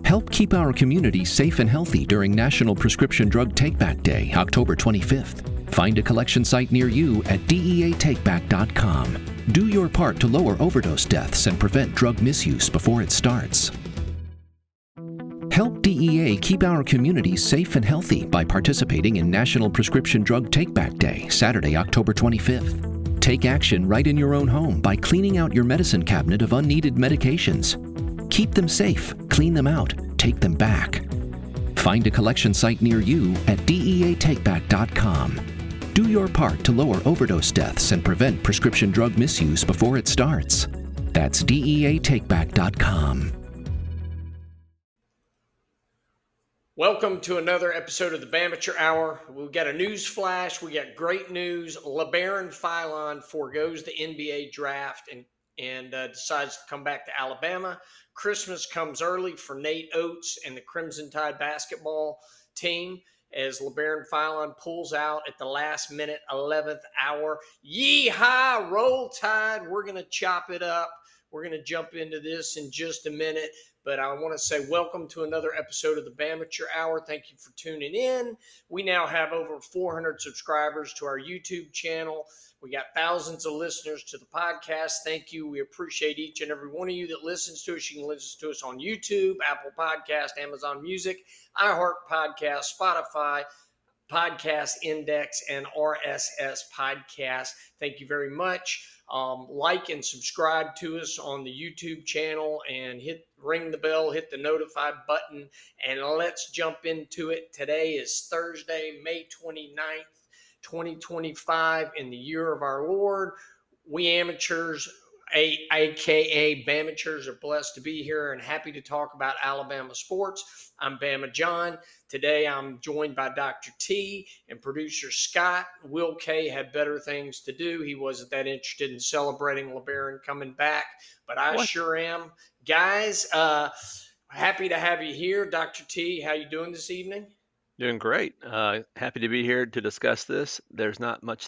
Help keep our community safe and healthy during National Prescription Drug Takeback Day, October 25th. Find a collection site near you at deatakeback.com. Do your part to lower overdose deaths and prevent drug misuse before it starts. Help DEA keep our community safe and healthy by participating in National Prescription Drug Takeback Day, Saturday, October 25th. Take action right in your own home by cleaning out your medicine cabinet of unneeded medications. Keep them safe, clean them out, take them back. Find a collection site near you at deatakeback.com. Do your part to lower overdose deaths and prevent prescription drug misuse before it starts. That's deatakeback.com. Welcome to another episode of the Bamateur Hour. We've got a news flash. We got great news. LeBaron Philon forgoes the NBA draft and decides to come back to Alabama. Christmas comes early for Nate Oates and the Crimson Tide basketball team as LeBaron Philon pulls out at the last minute, 11th hour. Yee-haw, roll Tide. We're going to chop it up. We're going to jump into this in just a minute, but I want to say welcome to another episode of the Bamateur Hour. Thank you for tuning in. We now have over 400 subscribers to our YouTube channel. We got thousands of listeners to the podcast. Thank you. We appreciate each and every one of you that listens to us. You can listen to us on YouTube, Apple Podcast, Amazon Music, iHeart Podcast, Spotify, Podcast Index, and RSS Podcast. Thank you very much. Like and subscribe to us on the YouTube channel and ring the bell, hit the notify button, and let's jump into it. Today is Thursday, May 29th, 2025, in the year of our Lord. We amateurs, aka Bamateurs, are blessed to be here and happy to talk about Alabama sports. I'm Bama John. Today I'm joined by Dr. T and producer Scott. Will K had better things to do. He wasn't that interested in celebrating LeBaron coming back, but I sure am. Guys, happy to have you here. Dr. T, how you doing this evening? Doing great. Happy to be here to discuss this. There's not much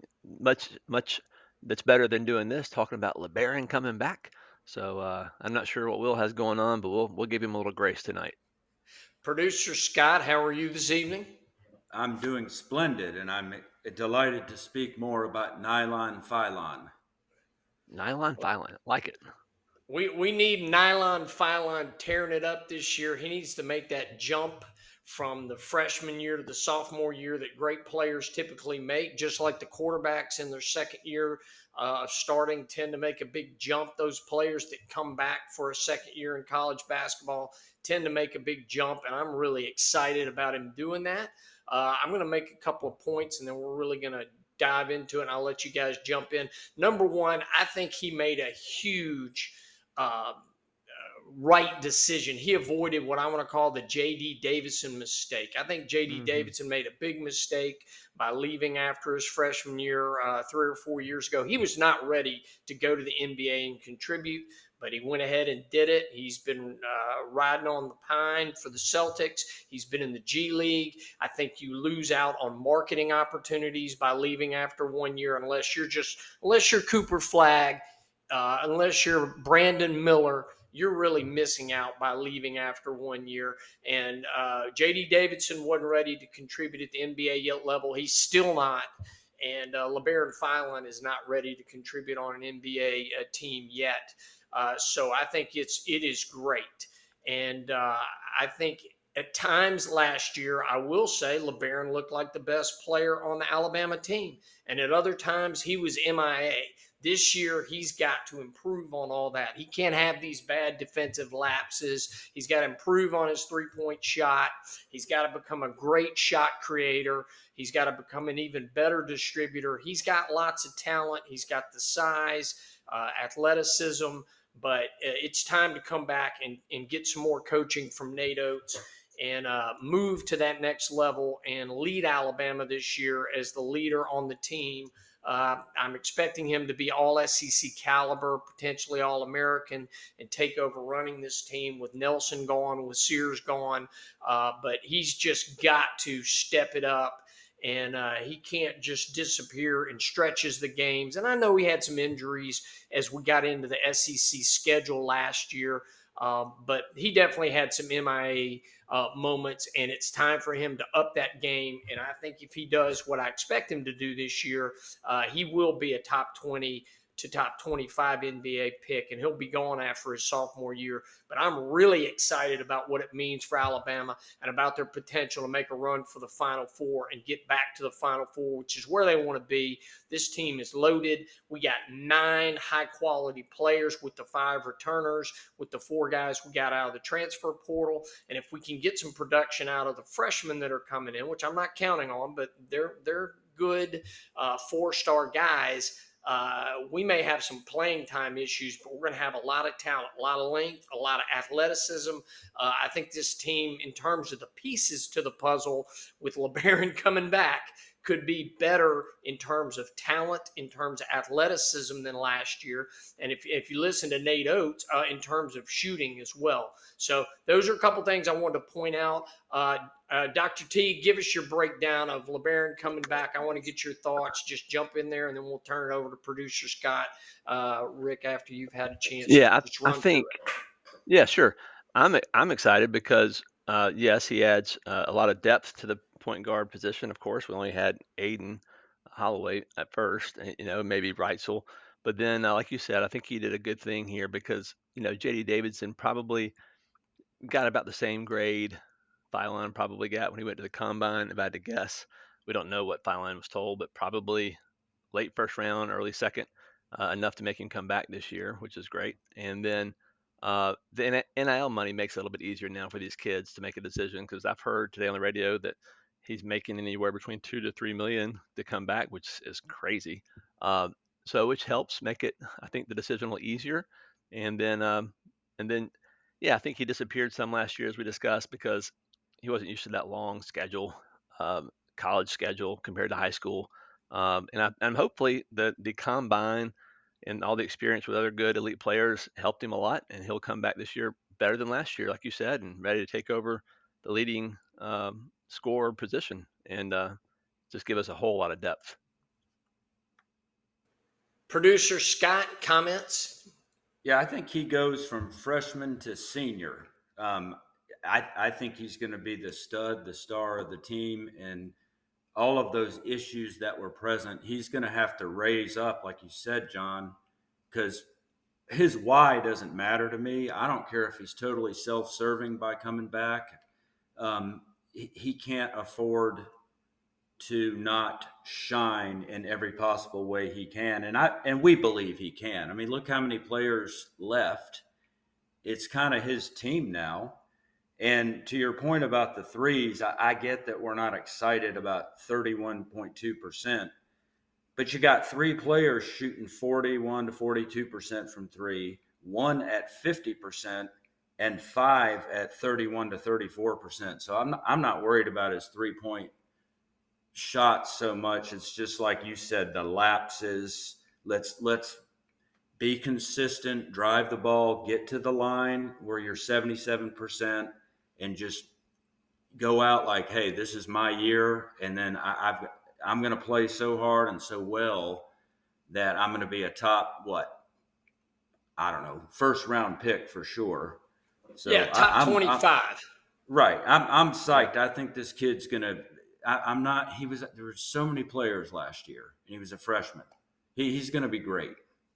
that's better than doing this, talking about LeBaron coming back. So I'm not sure what Will has going on, but we'll give him a little grace tonight. Producer Scott, how are you this evening? I'm doing splendid, and I'm delighted to speak more about Nylon Philon. Nylon Philon, like it. We need Nylon Philon tearing it up this year. He needs to make that jump from the freshman year to the sophomore year that great players typically make, just like the quarterbacks in their second year of starting tend to make a big jump. Those players that come back for a second year in college basketball tend to make a big jump, and I'm really excited about him doing that. I'm going to make a couple of points, and then we're really going to dive into it, and I'll let you guys jump in. Number one, I think he made a huge right decision. He avoided what I want to call the J.D. Davison mistake. I think J.D. Davison made a big mistake by leaving after his freshman year 3 or 4 years ago. He was not ready to go to the NBA and contribute, but he went ahead and did it. He's been riding on the pine for the Celtics. He's been in the G League. I think you lose out on marketing opportunities by leaving after 1 year unless you're Cooper Flagg, unless you're Brandon Miller. You're really missing out by leaving after 1 year. And J.D. Davison wasn't ready to contribute at the NBA level. He's still not. And LeBaron Philon is not ready to contribute on an NBA team yet. So I think it is great. And I think at times last year, I will say LeBaron looked like the best player on the Alabama team. And at other times, he was MIA. This year, he's got to improve on all that. He can't have these bad defensive lapses. He's got to improve on his three-point shot. He's got to become a great shot creator. He's got to become an even better distributor. He's got lots of talent. He's got the size, athleticism, but it's time to come back and get some more coaching from Nate Oates and move to that next level and lead Alabama this year as the leader on the team. I'm expecting him to be all SEC caliber, potentially all American, and take over running this team with Nelson gone, with Sears gone. But he's just got to step it up, and he can't just disappear in stretches the games. And I know he had some injuries as we got into the SEC schedule last year. But he definitely had some MIA moments, and it's time for him to up that game. And I think if he does what I expect him to do this year, he will be a top 20 to top 25 NBA pick, and he'll be gone after his sophomore year. But I'm really excited about what it means for Alabama and about their potential to make a run for the Final Four and get back to the Final Four, which is where they want to be. This team is loaded. We got 9 high-quality players with the 5 returners, with the 4 guys we got out of the transfer portal. And if we can get some production out of the freshmen that are coming in, which I'm not counting on, but they're good 4-star guys, we may have some playing time issues, but we're going to have a lot of talent, a lot of length, a lot of athleticism. I think this team, in terms of the pieces to the puzzle, with LeBaron coming back, could be better in terms of talent, in terms of athleticism than last year. And if you listen to Nate Oates, in terms of shooting as well. So those are a couple things I wanted to point out. Dr. T, give us your breakdown of LeBaron coming back. I want to get your thoughts. Just jump in there, and then we'll turn it over to producer Scott, Rick, after you've had a chance. Yeah, to just I run think, through it. yeah, sure. I'm excited because yes, he adds a lot of depth to the point guard position. Of course, we only had Aiden Holloway at first, and, maybe Reitzel, but then like you said, I think he did a good thing here because JD Davidson probably got about the same grade Phylon probably got when he went to the combine. If I had to guess, we don't know what Phylon was told, but probably late first round, early second, enough to make him come back this year, which is great. And then the NIL money makes it a little bit easier now for these kids to make a decision, because I've heard today on the radio that he's making anywhere between 2 to 3 million to come back, which is crazy. So which helps make it, I think, the decision a little easier. And then yeah, I think he disappeared some last year, as we discussed, because he wasn't used to that long schedule, college schedule compared to high school. And hopefully the combine and all the experience with other good elite players helped him a lot, and he'll come back this year better than last year, like you said, and ready to take over the leading scorer position and just give us a whole lot of depth. Producer Scott, comments? Yeah, I think he goes from freshman to senior. I think he's going to be the stud, the star of the team, and all of those issues that were present, he's going to have to raise up, like you said, John, because his why doesn't matter to me. I don't care if he's totally self-serving by coming back. He can't afford to not shine in every possible way he can. And we believe he can. I mean, look how many players left. It's kind of his team now. And to your point about the threes, I get that we're not excited about 31.2%, but you got 3 players shooting 41 to 42% from 3, 1 at 50%, and 5 at 31 to 34%. So I'm not worried about his 3-point shots so much. It's just like you said, the lapses. Let's be consistent, drive the ball, get to the line where you're 77%, and just go out like, hey, this is my year, and then I'm going to play so hard and so well that I'm going to be a top, first round pick for sure. So Yeah, top 25. Right. I'm psyched. I think this kid's going to there were so many players last year, and he was a freshman. He's going to be great.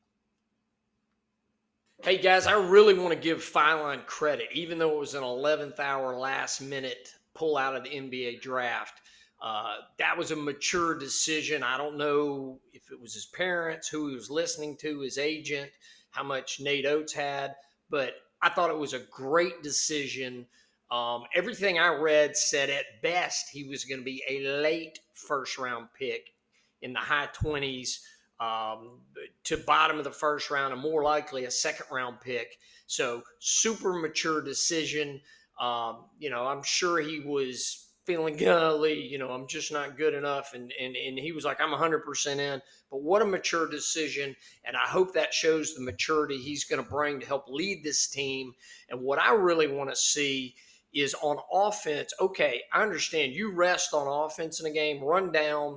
Hey, guys, I really want to give Phylon credit, even though it was an 11th hour last minute pull out of the NBA draft. That was a mature decision. I don't know if it was his parents, who he was listening to, his agent, how much Nate Oates had, but I thought it was a great decision. Everything I read said at best he was going to be a late first round pick in the high 20s. To bottom of the first round, and more likely a second round pick. So super mature decision. I'm sure he was feeling golly, I'm just not good enough. And he was like, I'm 100% in. But what a mature decision. And I hope that shows the maturity he's going to bring to help lead this team. And what I really want to see is on offense. Okay, I understand you rest on offense in a game, run down,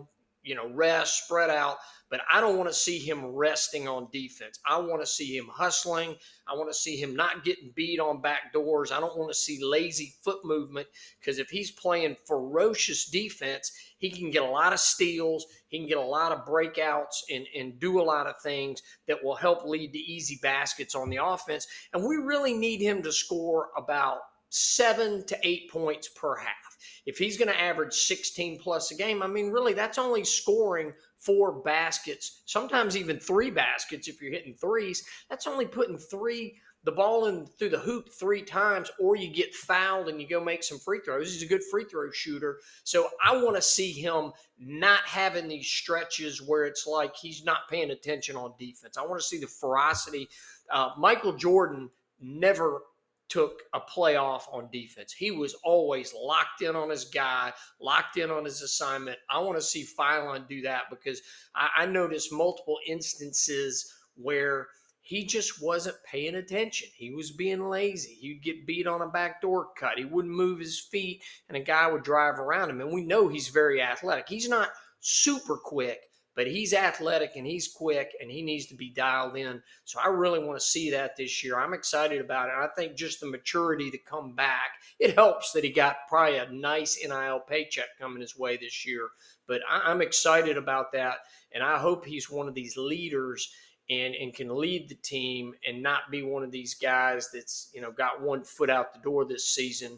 rest, spread out. But I don't want to see him resting on defense. I want to see him hustling. I want to see him not getting beat on back doors. I don't want to see lazy foot movement, because if he's playing ferocious defense, he can get a lot of steals. He can get a lot of breakouts and do a lot of things that will help lead to easy baskets on the offense. And we really need him to score about 7 to 8 points per half. If he's going to average 16 plus a game, I mean, really, that's only scoring 4 baskets, sometimes even 3 baskets if you're hitting threes. That's only putting the ball in through the hoop 3 times, or you get fouled and you go make some free throws. He's a good free throw shooter. So I want to see him not having these stretches where it's like he's not paying attention on defense. I want to see the ferocity. Michael Jordan never took a playoff on defense. He was always locked in on his guy, locked in on his assignment. I want to see Philon do that, because I noticed multiple instances where he just wasn't paying attention. He was being lazy. He'd get beat on a backdoor cut. He wouldn't move his feet, and a guy would drive around him. And we know he's very athletic. He's not super quick, but he's athletic and he's quick, and he needs to be dialed in. So I really want to see that this year. I'm excited about it. I think just the maturity to come back, it helps that he got probably a nice NIL paycheck coming his way this year. But I'm excited about that, and I hope he's one of these leaders and can lead the team and not be one of these guys that's, got one foot out the door this season.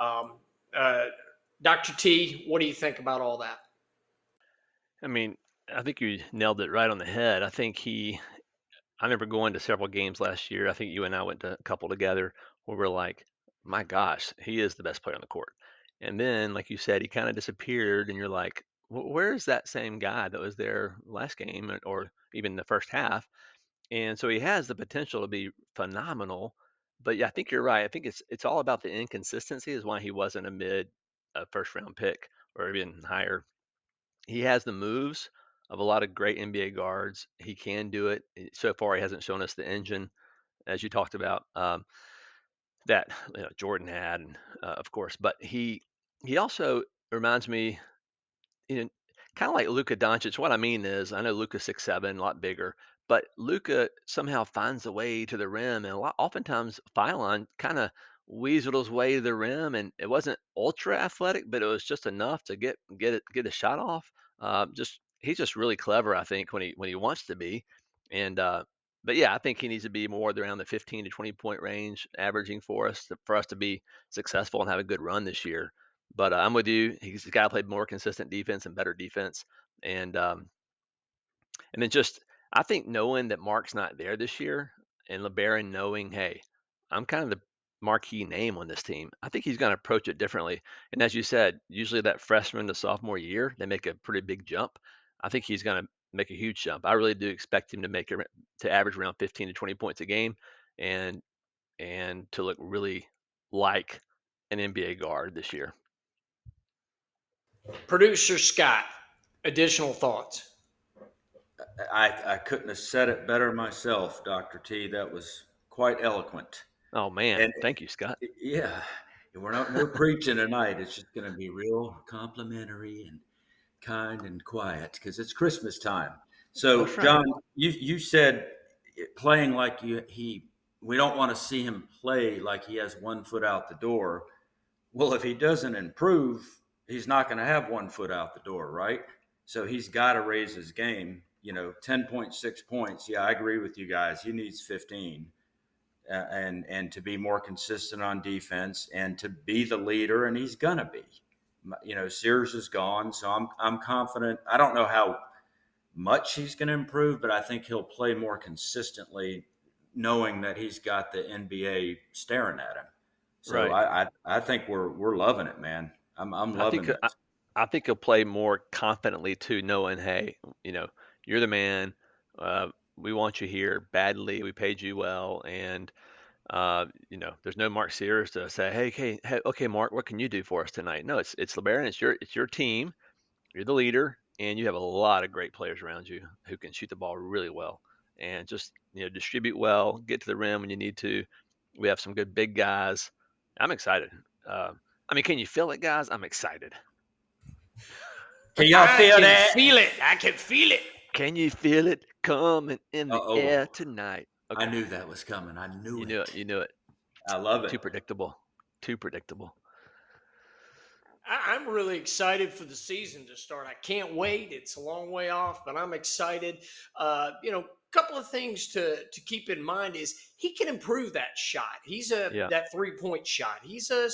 Dr. T, what do you think about all that? I mean, I think you nailed it right on the head. I remember going to several games last year. I think you and I went to a couple together where we're like, my gosh, he is the best player on the court. And then, like you said, he kind of disappeared, and you're like, where's that same guy that was there last game or even the first half? And so he has the potential to be phenomenal. But yeah, I think you're right. I think it's all about the inconsistency is why he wasn't a first round pick or even higher. He has the moves of a lot of great NBA guards. He can do it. So far, he hasn't shown us the engine, as you talked about, that Jordan had, and, of course. But he also reminds me, kind of like Luka Doncic. What I mean is, I know Luka's 6'7", a lot bigger, but Luka somehow finds a way to the rim, and oftentimes Philon kind of weaseled his way to the rim, and it wasn't ultra athletic, but it was just enough to get a shot off. Just he's just really clever, I think, when he wants to be, and but yeah, I think he needs to be more around the 15 to 20 point range, averaging for us to be successful and have a good run this year. But I'm with you. He's got to play more consistent defense and better defense. And and then just I think knowing that Mark's not there this year, and LeBaron knowing, hey, I'm kind of the marquee name on this team. I think he's going to approach it differently. And as you said, usually that freshman to sophomore year, they make a pretty big jump. I think he's going to make a huge jump. I really do expect him to average around 15 to 20 points a game, and to look really like an NBA guard this year. Producer Scott, additional thoughts? I couldn't have said it better myself, Dr. T. That was quite eloquent. Oh man, And thank you, Scott. yeah, we're preaching tonight. It's just going to be real complimentary and kind and quiet because it's Christmas time. So, That's right. John, you said playing like we don't want to see him play like he has one foot out the door. Well, if he doesn't improve, he's not going to have one foot out the door, right? So he's got to raise his game. 10.6 points. Yeah, I agree with you guys. He needs 15, and to be more consistent on defense and to be the leader, and he's gonna be. Sears is gone, so I'm confident. I don't know how much he's going to improve, but I think he'll play more consistently, knowing that he's got the NBA staring at him. So Right. I think we're loving it, man. I'm I loving think this. I think he'll play more confidently too, knowing, hey, you're the man. We want you here badly. We paid you well, and there's no Mark Sears to say, hey, okay, Mark, what can you do for us tonight? No, it's LeBaron. It's your team. You're the leader, and you have a lot of great players around you who can shoot the ball really well, and just distribute well, get to the rim when you need to. We have some good big guys. I'm excited. I mean, can you feel it, guys? I'm excited. Can y'all feel that? I can feel it. Can you feel it coming in the air tonight? Okay. I knew that was coming. I knew it. You knew it. I love it. Too predictable. I'm really excited for the season to start. I can't wait. It's a long way off, but I'm excited. Couple of things to keep in mind is he can improve that shot. He's that 3-point shot. He's a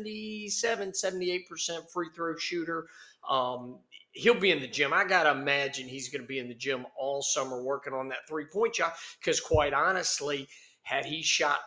78% free throw shooter. He'll be in the gym. I got to imagine he's going to be in the gym all summer working on that 3-point shot because quite honestly, had he shot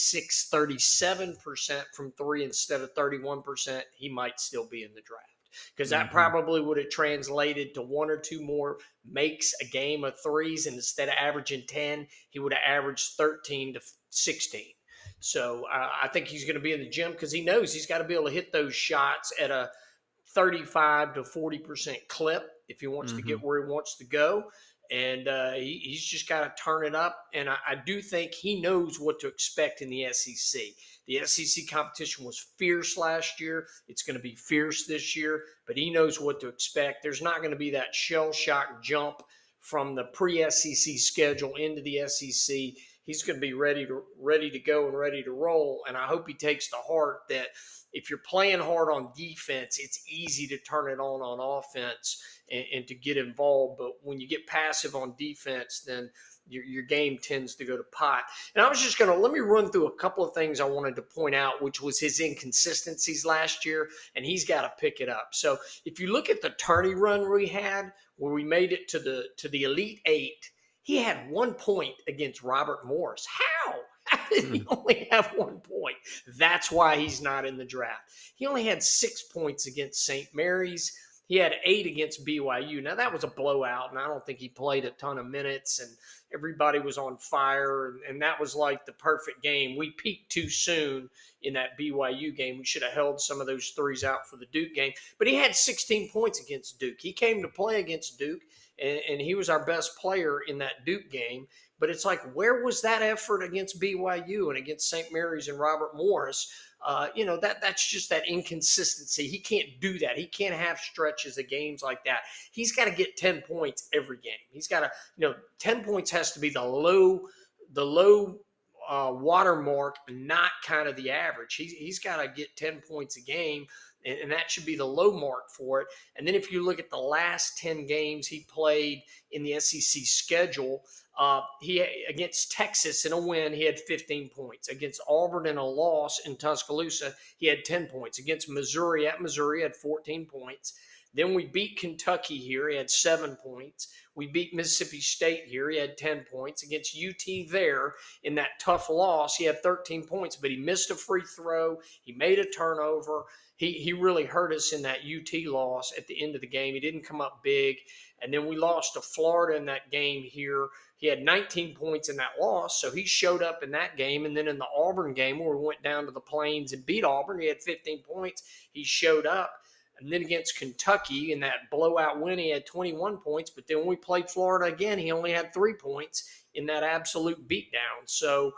37% from three instead of 31%, he might still be in the draft because that probably would have translated to 1 or 2 more makes a game of threes. And instead of averaging 10, he would have averaged 13 to 16. So I think he's going to be in the gym because he knows he's got to be able to hit those shots at a 35 to 40% clip if he wants to get where he wants to go. And he's just got to turn it up. And I do think he knows what to expect in the SEC. The SEC competition was fierce last year. It's going to be fierce this year, but he knows what to expect. There's not going to be that shell shock jump from the pre-SEC schedule into the SEC. He's going to be ready to go and ready to roll. And I hope he takes to heart that if you're playing hard on defense, it's easy to turn it on offense and to get involved. But when you get passive on defense, then your game tends to go to pot. And I was just going to let me run through a couple of things I wanted to point out, which was his inconsistencies last year, and he's got to pick it up. So if you look at the tourney run we had, where we made it to the Elite Eight, he had 1 point against Robert Morris. How? How did he only have 1 point? That's why he's not in the draft. He only had 6 points against St. Mary's. He had 8 against BYU. Now, that was a blowout, and I don't think he played a ton of minutes, and everybody was on fire, and that was like the perfect game. We peaked too soon in that BYU game. We should have held some of those threes out for the Duke game. But he had 16 points against Duke. He came to play against Duke, and he was our best player in that Duke game. But it's like, where was that effort against BYU and against St. Mary's and Robert Morris? That's just that inconsistency. He can't do that. He can't have stretches of games like that. He's got to get 10 points every game. He's got to, 10 points has to be the low watermark, not kind of the average. He's got to get 10 points a game, and that should be the low mark for it. And then if you look at the last 10 games he played in the SEC schedule, he against Texas in a win, he had 15 points. Against Auburn in a loss in Tuscaloosa, he had 10 points. Against Missouri at Missouri, he had 14 points. Then we beat Kentucky here. He had 7 points. We beat Mississippi State here. He had 10 points. Against UT there in that tough loss, he had 13 points, but he missed a free throw. He made a turnover. He really hurt us in that UT loss at the end of the game. He didn't come up big. And then we lost to Florida in that game here. He had 19 points in that loss, so he showed up in that game. And then in the Auburn game where we went down to the Plains and beat Auburn, he had 15 points. He showed up. And then against Kentucky in that blowout win, he had 21 points. But then when we played Florida again, he only had 3 points in that absolute beatdown. So,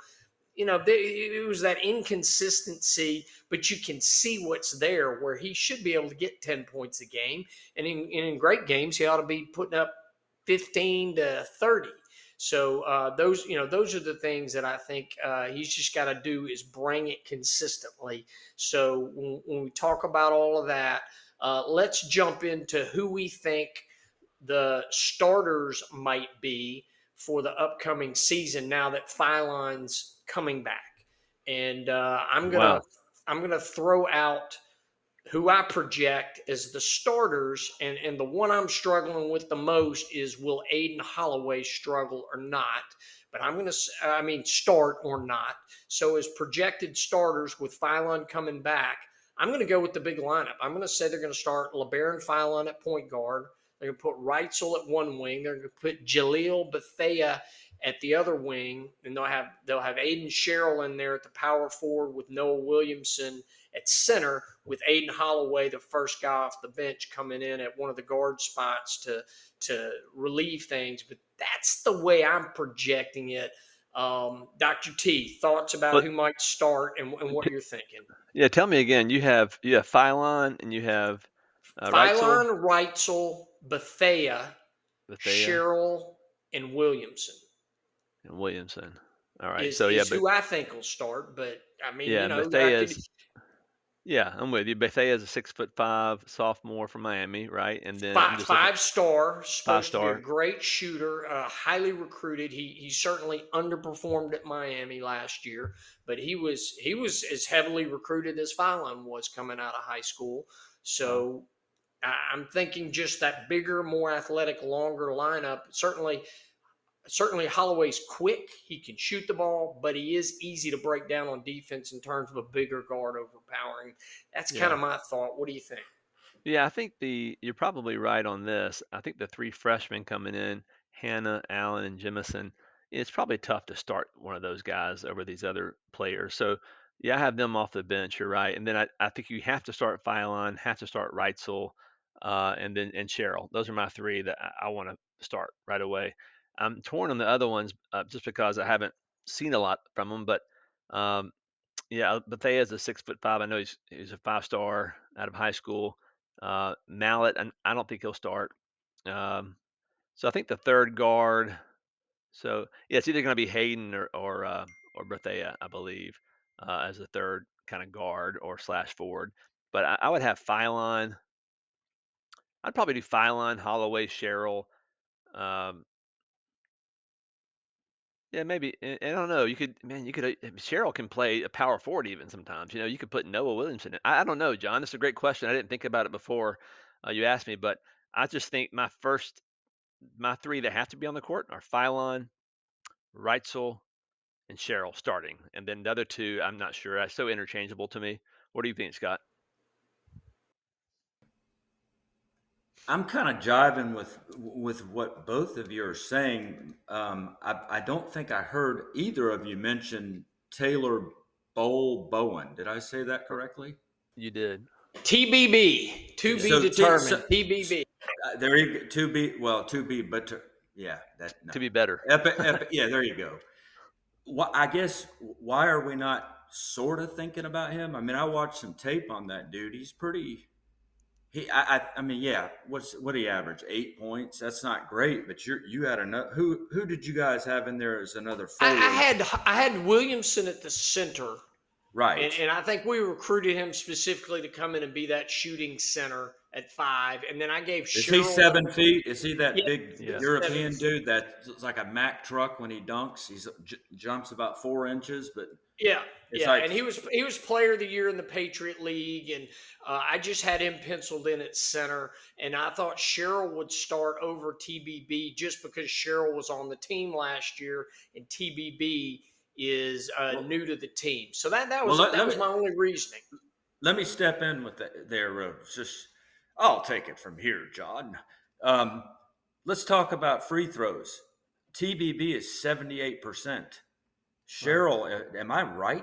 it was that inconsistency, but you can see what's there where he should be able to get 10 points a game. And in great games, he ought to be putting up 15 to 30. So those are the things that I think he's just got to do is bring it consistently. So when we talk about all of that, let's jump into who we think the starters might be for the upcoming season now that Philon's coming back. And I'm gonna throw out who I project as the starters, and the one I'm struggling with the most is, will Aden Holloway struggle or not? But start or not. So as projected starters with Philon coming back, I'm going to go with the big lineup. I'm going to say they're going to start LeBaron Philon at point guard. They're going to put Reitzel at one wing. They're going to put Jaleel Bethea at the other wing, and they'll have Aiden Sherrill in there at the power forward with Noah Williamson at center, with Aden Holloway, the first guy off the bench, coming in at one of the guard spots to relieve things. But that's the way I'm projecting it. Dr. T, thoughts about who might start and what you're thinking? Yeah, tell me again. You have Philon and you have Reitzel, Phylon, Reitzel, Bethea, Bethea, Sherrill, and Williamson and Williamson. All right. is So yeah, is but who I think will start. But I mean, yeah, I could Bethea's. Yeah, I'm with you. Bethea is a 6'5" sophomore from Miami, right? And then I'm just looking 5 star, five supposed to be a star. great shooter, highly recruited. He certainly underperformed at Miami last year, but he was as heavily recruited as Phylon was coming out of high school. Wow. So I'm thinking just that bigger, more athletic, longer lineup. Certainly Holloway's quick. He can shoot the ball, but he is easy to break down on defense in terms of a bigger guard overpowering. That's kind Yeah. of my thought. What do you think? Yeah, I think you're probably right on this. I think the three freshmen coming in, Hannah, Allen, and Jemison, it's probably tough to start one of those guys over these other players. So yeah, I have them off the bench. You're right. And then I think you have to start Phylon, have to start Reitzel, and Cheryl. Those are my three that I want to start right away. I'm torn on the other ones just because I haven't seen a lot from them, but um, yeah, Bethea's a 6'5". I know he's a 5 star out of high school. Mallet, and I don't think he'll start. Um, so I think the third guard. So yeah, it's either going to be Hayden or Bethea, I believe, as a third kind of guard or slash forward. But I would have Phylon. I'd probably do Phylon, Holloway, Sherrill. Um, Yeah, maybe. And I don't know. Cheryl can play a power forward even sometimes. You could put Noah Williamson in. I don't know, John. That's a great question. I didn't think about it before you asked me, but I just think my three that have to be on the court are Phylon, Reitzel, and Cheryl starting. And then the other two, I'm not sure. That's so interchangeable to me. What do you think, Scott? I'm kind of jiving with what both of you are saying. I don't think I heard either of you mention Taylor Bowen. Did I say that correctly? You did. TBB, to be So determined. TBB. there you go. To be, but yeah, that no. To be better. Yeah, there you go. I guess why are we not sort of thinking about him? I mean, I watched some tape on that dude. He's pretty. I mean, yeah. What do you average? 8 points. That's not great, but you had another. Who did you guys have in there as another I, forward? I had Williamson at the center, Right. and I think we recruited him specifically to come in and be that shooting center at 5. And then I gave Is Cheryl. he 7 feet? Is he that Yeah, big Yeah. European dude that's like a Mack truck when he dunks? He jumps about 4 inches, but Yeah, it's yeah, like and he was player of the year in the Patriot League, and I just had him penciled in at center, and I thought Cheryl would start over TBB just because Cheryl was on the team last year, and TBB is new to the team. So that well. was that was my only reasoning. Let me step in with there. Just I'll take it from here, John. Um, let's talk about free throws. TBB is 78%. Cheryl, am I right?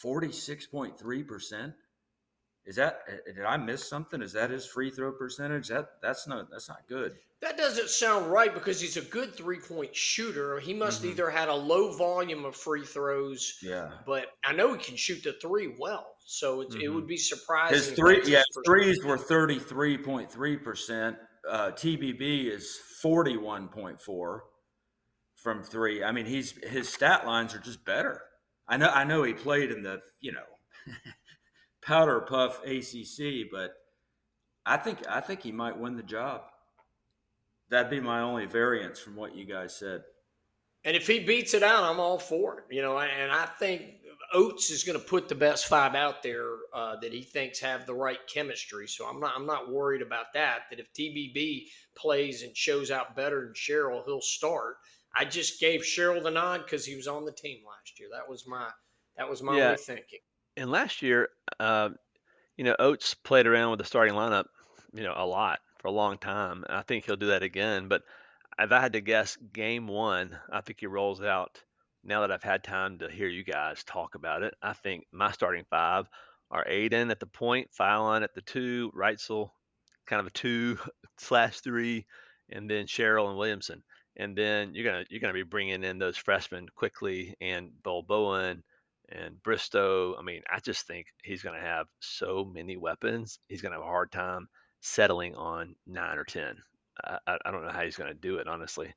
46.3%. Is that? Did I miss something? Is that his free throw percentage? That's not good. That doesn't sound right because he's a good 3-point shooter. He must Mhm. either had a low volume of free throws, Yeah. but I know he can shoot the three well. So it Mhm. would be surprising. His if three, that's yeah, his his threes were 33.3%. TBB is 41.4 from three. I mean, his stat lines are just better. I know he played in the powder puff ACC, but I think he might win the job. That'd be my only variance from what you guys said. And if he beats it out, I'm all for it. And I think Oates is going to put the best 5 out there that he thinks have the right chemistry. So I'm not worried about that. That if TBB plays and shows out better than Cheryl, he'll start. I just gave Cheryl the nod because he was on the team last year. That was my Yeah. only thinking. And last year, Oates played around with the starting lineup, a lot for a long time. I think he'll do that again. But if I had to guess, game one, I think he rolls out. Now that I've had time to hear you guys talk about it, I think my starting five are Aiden at the point, Phylon at the 2, Reitzel, kind of a 2/3, and then Cheryl and Williamson. And then you're gonna be bringing in those freshmen quickly and Bowen and Bristow. I mean, I just think he's going to have so many weapons. He's going to have a hard time settling on 9 or 10. I don't know how he's going to do it, honestly.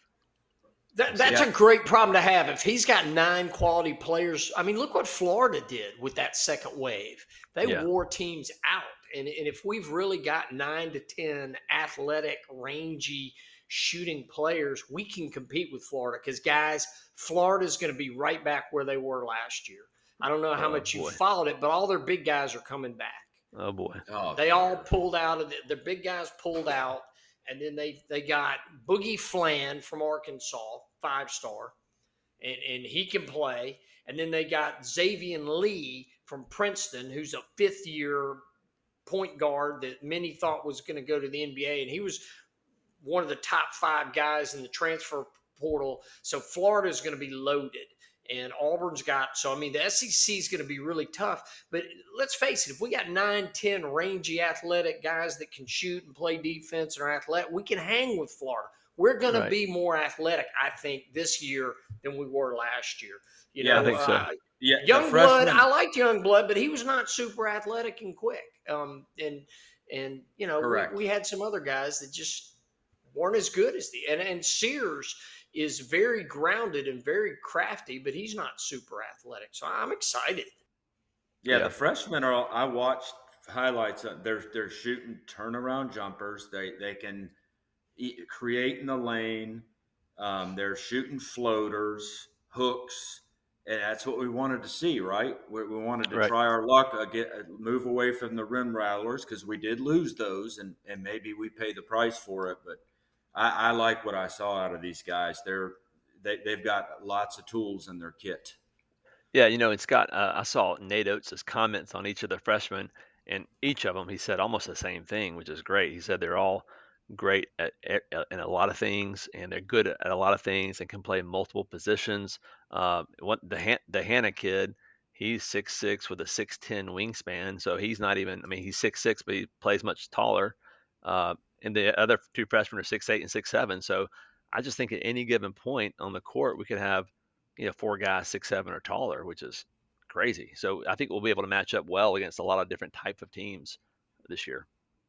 That's a great problem to have. If he's got 9 quality players, I mean, look what Florida did with that second wave. They wore teams out. And if we've really got 9 to 10 athletic, rangy shooting players, we can compete with Florida because, guys, Florida's going to be right back where they were last year. I don't know how much you followed it, but all their big guys are coming back. Oh, boy. They all pulled out of the big guys pulled out. And then they got Boogie Flan from Arkansas, 5-star, and he can play. And then they got Xavier Lee from Princeton, who's a 5th-year point guard that many thought was going to go to the NBA. And he was one of the top 5 guys in the transfer portal. So Florida is going to be loaded. And Auburn's got, so I mean, the SEC is going to be really tough. But let's face it, if we got 9, 10 rangy athletic guys that can shoot and play defense and are athletic, we can hang with Florida. We're going to be more athletic, I think, this year than we were last year. You know, I think so. Youngblood, I liked Youngblood, but he was not super athletic and quick. And you know, we had some other guys that just weren't as good as and Sears is very grounded and very crafty, but he's not super athletic. So I'm excited. Yeah, the freshmen are. I watched highlights. They're shooting turnaround jumpers. They can create in the lane. They're shooting floaters, hooks, and that's what we wanted to see, right? We wanted to try our luck, move away from the rim rattlers because we did lose those, and maybe we pay the price for it, but. I like what I saw out of these guys. They've got lots of tools in their kit. Yeah, you know, and Scott, I saw Nate Oates' comments on each of the freshmen, and each of them, he said almost the same thing, which is great. He said they're all great in a lot of things, and they're good at a lot of things, and can play multiple positions. The Hannah kid, he's 6'6" with a 6'10" wingspan, so he's not even. I mean, he's 6'6", but he plays much taller. And the other 2 freshmen are 6'8" and 6'7". So I just think at any given point on the court, we could have, 4 guys 6'7" or taller, which is crazy. So I think we'll be able to match up well against a lot of different type of teams this year.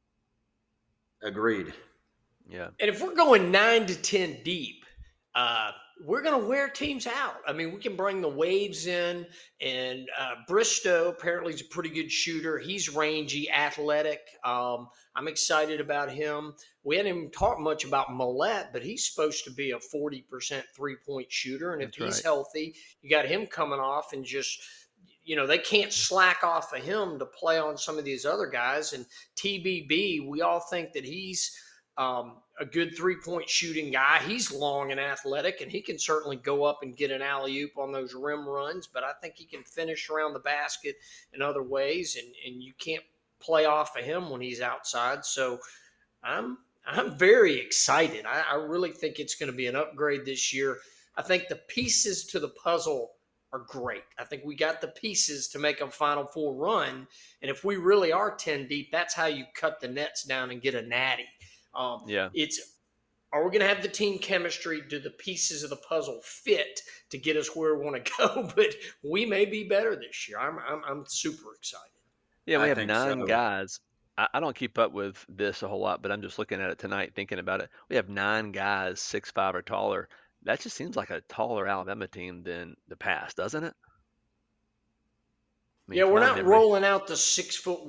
Agreed. Yeah. And if we're going 9 to 10 deep, we're going to wear teams out. I mean, we can bring the Waves in, and Bristow apparently is a pretty good shooter. He's rangy, athletic. I'm excited about him. We hadn't even talked much about Millette, but he's supposed to be a 40% three-point shooter. And if he's healthy, you got him coming off and just – they can't slack off of him to play on some of these other guys. And TBB, we all think that he's a good three-point shooting guy. He's long and athletic, and he can certainly go up and get an alley-oop on those rim runs, but I think he can finish around the basket in other ways, and you can't play off of him when he's outside. So I'm very excited. I really think it's going to be an upgrade this year. I think the pieces to the puzzle are great. I think we got the pieces to make a Final Four run, and if we really are 10 deep, that's how you cut the nets down and get a natty. Are we going to have the team chemistry? Do the pieces of the puzzle fit to get us where we want to go? But we may be better this year. I'm super excited. Yeah, we have 9 guys. I don't keep up with this a whole lot, but I'm just looking at it tonight, thinking about it. We have 9 guys 6'5" or taller. That just seems like a taller Alabama team than the past, doesn't it? I mean, we're not rolling out the 6'1",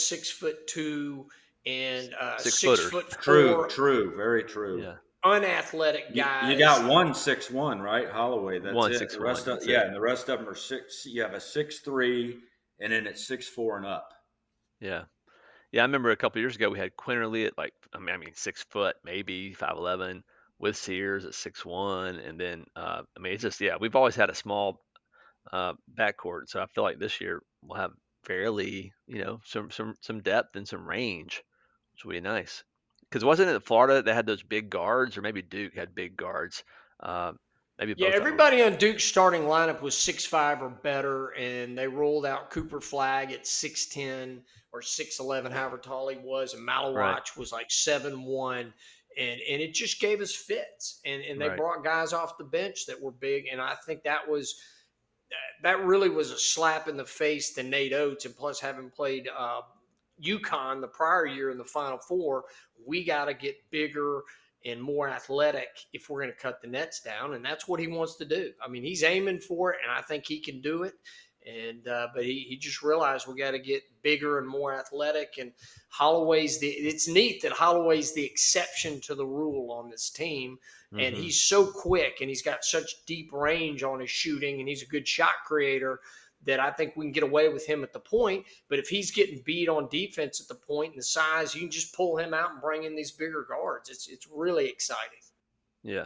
6'2", and 6'4". True, very true. Yeah. Unathletic guys. You got 1 6'1", right? Holloway. That's 1 it. 6'1". And the rest of them are 6. You have a 6'3", and then it's 6'4" and up. Yeah. Yeah, I remember a couple of years ago we had Quinterly at 6 foot, maybe 5'11", with Sears at 6'1", and then it's just we've always had a small backcourt, so I feel like this year we'll have fairly some depth and some range, which will be nice. Because wasn't it Florida that had those big guards, or maybe Duke had big guards? Maybe both. Everybody on Duke's starting lineup was 6'5" or better, and they rolled out Cooper Flagg at 6'10" or 6'11", however tall he was, and Malawach was like 7'1", and it just gave us fits, and they brought guys off the bench that were big, and I think that really was a slap in the face to Nate Oates, and plus having played UConn the prior year in the Final Four. We got to get bigger and more athletic if we're going to cut the nets down, and that's what he wants to do. I mean, he's aiming for it, and I think he can do it. And but he just realized we got to get bigger and more athletic. And it's neat that Holloway's the exception to the rule on this team, and he's so quick and he's got such deep range on his shooting, and he's a good shot creator that I think we can get away with him at the point. But if he's getting beat on defense at the point and the size, you can just pull him out and bring in these bigger guards. It's really exciting. Yeah.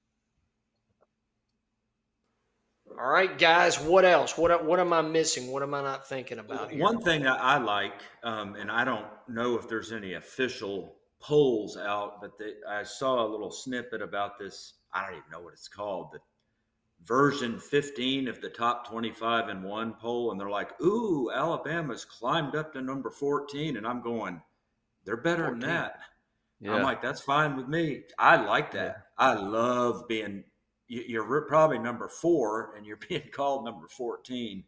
All right, guys, what else? What am I missing? What am I not thinking about here? One thing I like, and I don't know if there's any official polls out, but I saw a little snippet about this. I don't even know what it's called, the version 15 of the top 25 in one poll. And they're like, ooh, Alabama's climbed up to number 14. And I'm going, they're better 14. Than that. Yeah. I'm like, that's fine with me. I like that. Yeah. I love being – you're probably number 4 and you're being called number 14.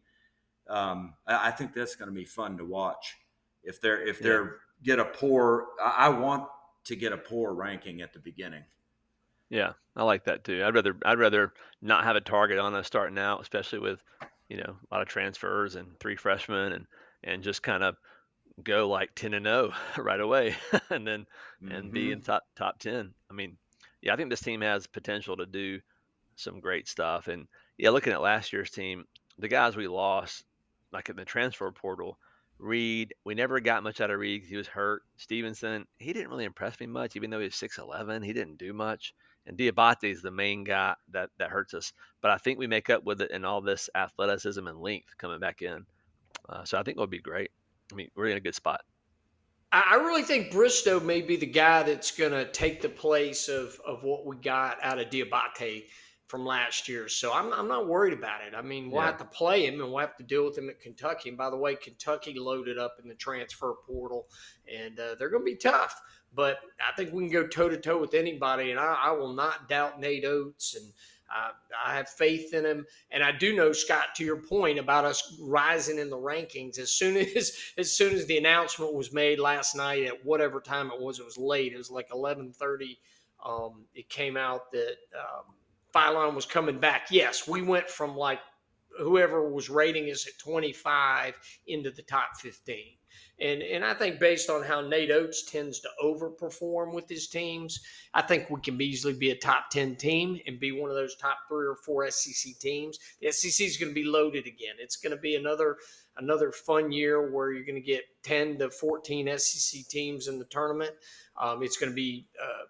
I think that's going to be fun to watch. If they're get a poor – I want to get a poor ranking at the beginning. Yeah, I like that too. I'd rather not have a target on us starting out, especially with, a lot of transfers and 3 freshmen, and just kind of go like 10-0 right away, and then and be in top 10. I mean, yeah, I think this team has potential to do some great stuff. And yeah, looking at last year's team, the guys we lost, like in the transfer portal, Reed, we never got much out of Reed. He was hurt. Stevenson, he didn't really impress me much, even though he was 6'11". He didn't do much. And Diabate is the main guy that hurts us. But I think we make up with it in all this athleticism and length coming back in. So I think it'll be great. I mean, we're in a good spot. I really think Bristow may be the guy that's going to take the place of what we got out of Diabate from last year. So I'm not worried about it. I mean, we'll have to play him, and we'll have to deal with him at Kentucky. And by the way, Kentucky loaded up in the transfer portal, and they're going to be tough. But I think we can go toe-to-toe with anybody, and I will not doubt Nate Oates, and I have faith in him. And I do know, Scott, to your point about us rising in the rankings, as soon as the announcement was made last night at whatever time it was late. It was like 11:30. It came out that Phylon was coming back. Yes, we went from like whoever was rating us at 25 into the top 15. And I think based on how Nate Oates tends to overperform with his teams, I think we can easily be a top 10 team and be one of those top 3 or 4 SEC teams. The SEC is going to be loaded again. It's going to be another fun year where you're going to get 10 to 14 SEC teams in the tournament. It's going to be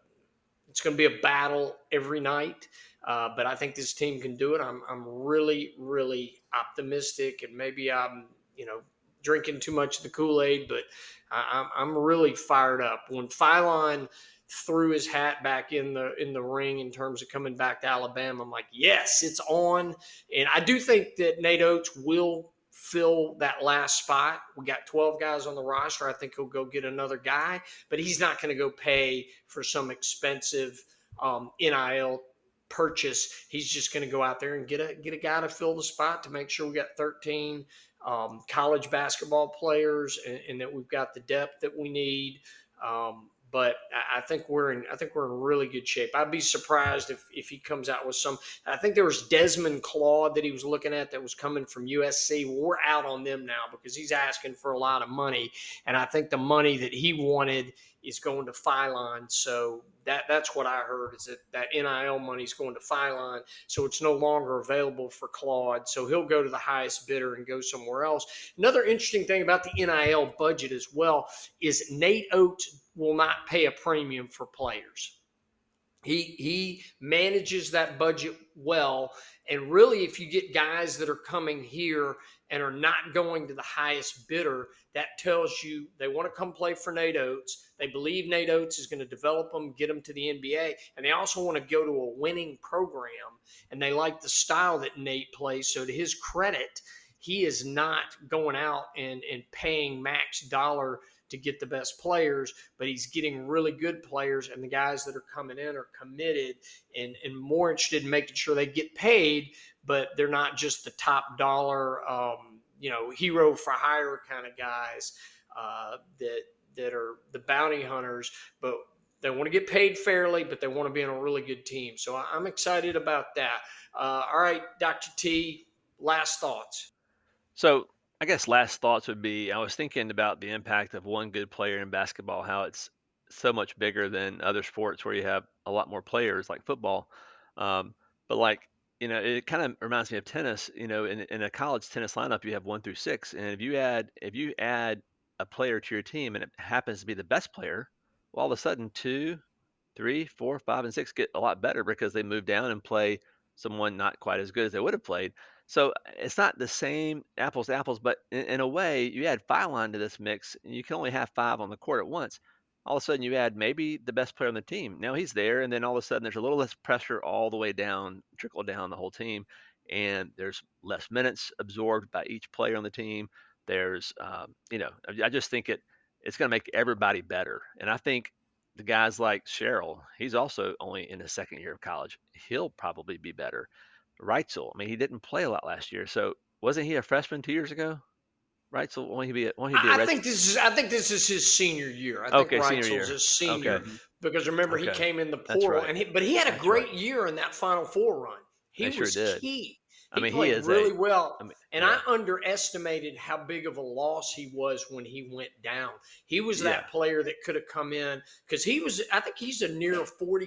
a battle every night. But I think this team can do it. I'm really, really optimistic, and maybe I'm, drinking too much of the Kool-Aid, but I'm really fired up. When Phylon threw his hat back in the ring in terms of coming back to Alabama, I'm like, yes, it's on. And I do think that Nate Oates will fill that last spot. We got 12 guys on the roster. I think he'll go get another guy, but he's not going to go pay for some expensive NIL purchase. He's just going to go out there and get a guy to fill the spot to make sure we got 13 college basketball players, and that we've got the depth that we need. But I think we're in really good shape. I'd be surprised if he comes out with some. I think there was Desmond Claude that he was looking at that was coming from USC. Well, we're out on them now because he's asking for a lot of money, and I think the money that he wanted is going to Phylon. So that's what I heard, is that NIL money is going to Phylon. So it's no longer available for Claude. So he'll go to the highest bidder and go somewhere else. Another interesting thing about the NIL budget as well is Nate Oates will not pay a premium for players. He manages that budget well. And really, if you get guys that are coming here and are not going to the highest bidder, that tells you they want to come play for Nate Oates. They believe Nate Oates is going to develop them, get them to the NBA, and they also want to go to a winning program, and they like the style that Nate plays. So to his credit, he is not going out and paying max dollar to get the best players, but he's getting really good players, and the guys that are coming in are committed and more interested in making sure they get paid, but they're not just the top dollar, hero for hire kind of guys. that are the bounty hunters, but they want to get paid fairly, but they want to be on a really good team. So I'm excited about that. All right, Dr. T, last thoughts. So I guess last thoughts would be I was thinking about the impact of one good player in basketball, how it's so much bigger than other sports where you have a lot more players like football. But like, it kind of reminds me of tennis. In a college tennis lineup, you have 1 through 6. And if you add a player to your team and it happens to be the best player, well, all of a sudden 2, 3, 4, 5, and 6 get a lot better because they move down and play someone not quite as good as they would have played. So it's not the same apples to apples, but in a way, you add Filine to this mix, and you can only have 5 on the court at once. All of a sudden, you add maybe the best player on the team. Now he's there, and then all of a sudden, there's a little less pressure all the way down, trickle down the whole team, and there's less minutes absorbed by each player on the team. There's, I just think it's going to make everybody better, and I think the guys like Cheryl, he's also only in his second year of college. He'll probably be better. Reitzel, I mean, he didn't play a lot last year, so wasn't he a freshman 2 years ago? Reitzel, won't he be a I red? think this is his senior year. I think Okay, senior Reitzel's year. his senior Okay, because remember he okay, came in the that's portal right. but he had a That's great right. year in that Final Four run. He They sure was did. key. I He mean, he played is really well. I mean, And yeah, I underestimated how big of a loss he was when he went down. He was yeah, that player that could have come in because I think he's a near 40%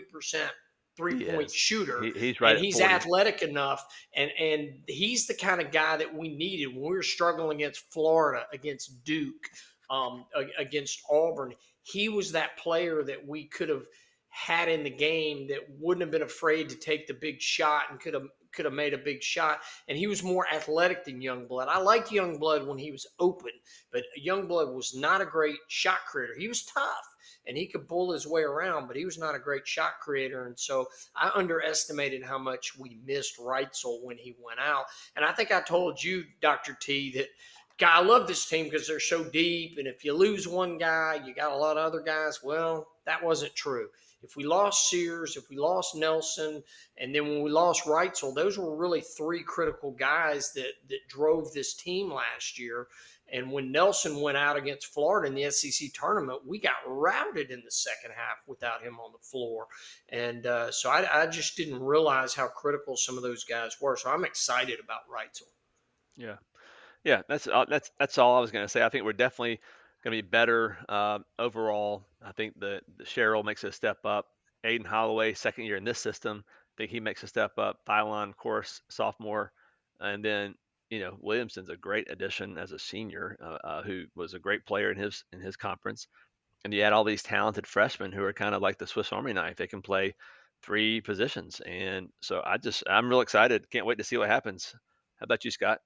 he three-point is. shooter, He's right and at he's 40. athletic enough, and he's the kind of guy that we needed when we were struggling against Florida, against Duke, against Auburn. He was that player that we could have had in the game that wouldn't have been afraid to take the big shot and could have made a big shot. And he was more athletic than Youngblood. I liked Youngblood when he was open, but Youngblood was not a great shot creator. He was tough and he could bull his way around, but he was not a great shot creator. And so I underestimated how much we missed Reitzel when he went out. And I think I told you, Dr. T, that I love this team because they're so deep. And if you lose one guy, you got a lot of other guys. Well, that wasn't true. If we lost Sears, if we lost Nelson, and then when we lost Reitzel, those were really 3 critical guys that drove this team last year. And when Nelson went out against Florida in the SEC tournament, we got routed in the second half without him on the floor. And so I just didn't realize how critical some of those guys were. So I'm excited about Reitzel. Yeah, yeah. That's all I was going to say. I think we're definitely going to be better overall. I think the Cheryl makes a step up. Aiden Holloway, second year in this system, I think he makes a step up. Phylon, of course, sophomore, and then Williamson's a great addition as a senior, who was a great player in his conference. And you add all these talented freshmen who are kind of like the Swiss Army knife. They can play 3 positions, and so I'm real excited. Can't wait to see what happens. How about you, Scott?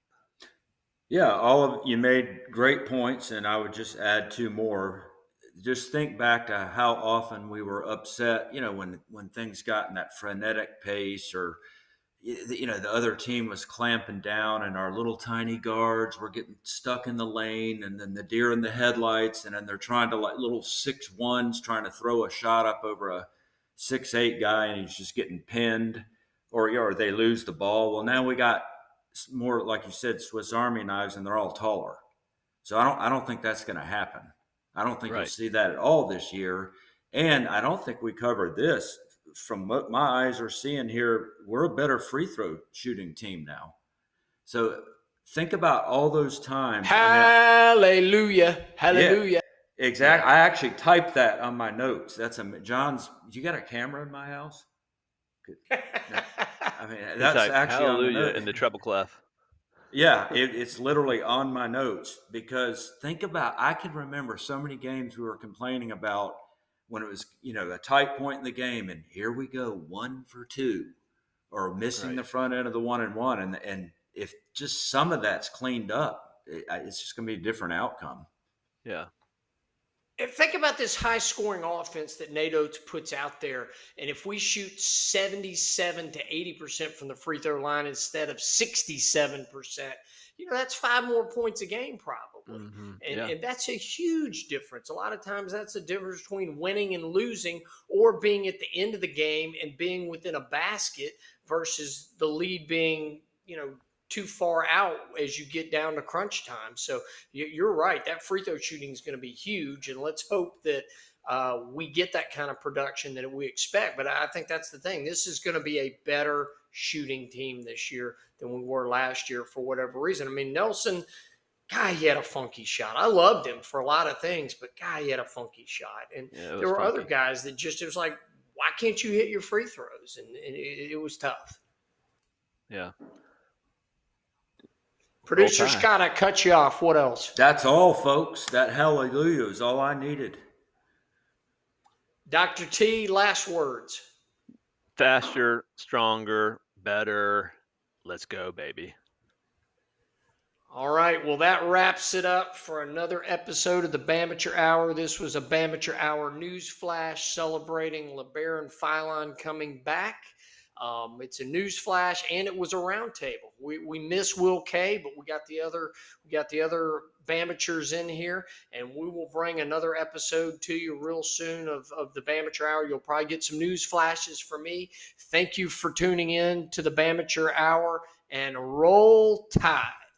Yeah, all of you made great points, and I would just add 2 more. Just think back to how often we were upset, when things got in that frenetic pace, or the other team was clamping down, and our little tiny guards were getting stuck in the lane, and then the deer in the headlights, and then they're trying to, like little 6'1s, trying to throw a shot up over a 6'8 guy, and he's just getting pinned, or they lose the ball. Well, now we got more, like you said, Swiss Army knives, and they're all taller. So I don't think that's going to happen. I don't think you'll Right. see that at all this year. And I don't think we covered this. From what my eyes are seeing here, we're a better free throw shooting team now. So think about all those times. Hallelujah. Hallelujah. Yeah, exactly. I actually typed that on my notes. John's. You got a camera in my house? No. I mean, that's It's like actually on the hallelujah note. in the treble clef. Yeah, it's literally on my notes, because think about, I can remember so many games we were complaining about when it was, a tight point in the game, and here we go, 1 for 2, or missing Right. the front end of the 1-and-1. And if just some of that's cleaned up, it's just going to be a different outcome. Yeah. Think about this high-scoring offense that Nate Oates puts out there, and if we shoot 77 to 80% from the free throw line instead of 67%, that's 5 more points a game probably. Mm-hmm. And that's a huge difference. A lot of times that's the difference between winning and losing, or being at the end of the game and being within a basket versus the lead being, too far out as you get down to crunch time. So you're right. That free throw shooting is going to be huge, and let's hope that we get that kind of production that we expect. But I think that's the thing. This is going to be a better shooting team this year than we were last year for whatever reason. I mean, Nelson, guy, he had a funky shot. I loved him for a lot of things, but guy, he had a funky shot. And there were other guys that just, it was like, why can't you hit your free throws? And it was tough. Yeah. Producer Scott, I cut you off. What else? That's all, folks. That hallelujah is all I needed. Dr. T, last words. Faster, stronger, better. Let's go, baby. All right. Well, that wraps it up for another episode of the Bamateur Hour. This was a Bamateur Hour news flash celebrating LeBaron Philon coming back. It's a news flash, and it was a roundtable. We miss Will Kay, but we got the other Bamateurs in here, and we will bring another episode to you real soon of the Bamateur Hour. You'll probably get some news flashes from me. Thank you for tuning in to the Bamateur Hour, and roll Tide.